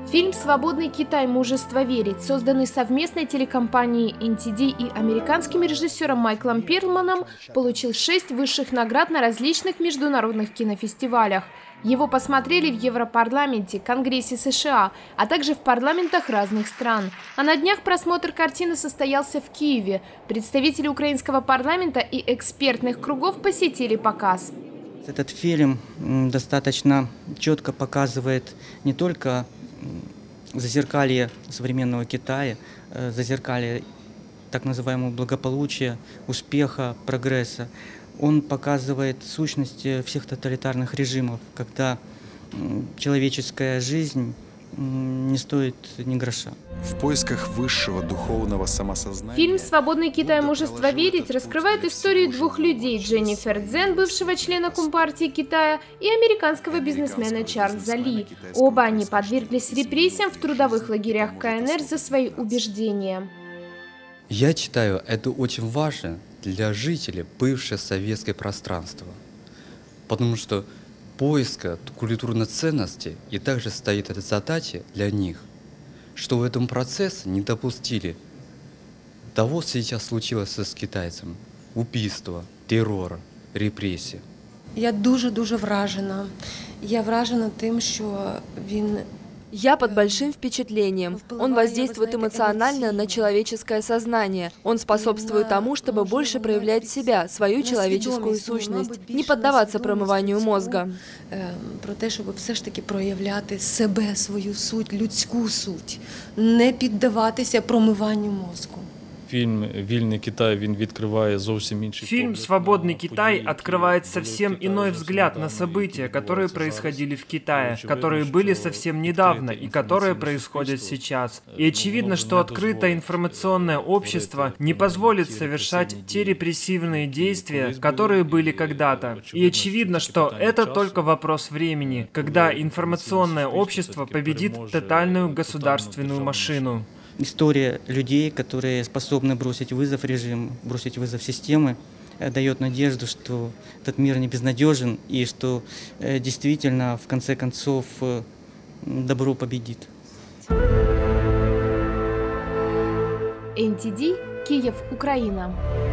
Фильм «Свободный Китай. Мужество верить», созданный совместной телекомпанией NTD и американским режиссером Майклом Перлманом, получил 6 высших наград на различных международных кинофестивалях. Его посмотрели в Европарламенте, Конгрессе США, а также в парламентах разных стран. А на днях просмотр картины состоялся в Киеве. Представители украинского парламента и экспертных кругов посетили показ. Этот фильм достаточно четко показывает не только зазеркалье современного Китая, зазеркалье так называемого благополучия, успеха, прогресса. Он показывает сущность всех тоталитарных режимов, когда человеческая жизнь не стоит ни гроша. В поисках высшего духовного самосознания. Фильм «Свободный Китай. Мужество верить» раскрывает историю двух людей – Дженнифер Цзэн, бывшего члена Компартии Китая, и американского бизнесмена Чарльза Ли. Оба они подверглись репрессиям в трудовых лагерях КНР за свои убеждения. Я считаю, это очень важно для жителей бывшего советского пространства, потому что поиска культурной ценности и также стоит эта задача для них, что в этом процессе не допустили того, что сейчас случилось с китайцем: убийства, террора, репресії. Я дуже вражена. Я вражена тим, що він... Я под большим впечатлением. Он воздействует эмоционально на человеческое сознание. Он способствует тому, чтобы больше проявлять себя, свою человеческую сущность, не поддаваться промыванию мозга. Про те, щоб все ж таки проявляти себе, свою суть, людську суть, не піддаватися промиванню мозку. Фильм «Вільний Китай» він відкриває зовсім інший Фильм «Свободный Китай» открывает совсем иной взгляд на события, которые происходили в Китае, которые были совсем недавно и которые происходят сейчас. И очевидно, что открытое информационное общество не позволит совершать те репрессивные действия, которые были когда-то. И очевидно, что это только вопрос времени, когда информационное общество победит тотальную государственную машину. История людей, которые способны бросить вызов режиму, бросить вызов системы, дает надежду, что этот мир не безнадежен и что действительно, в конце концов, добро победит. NTD, Киев, Украина.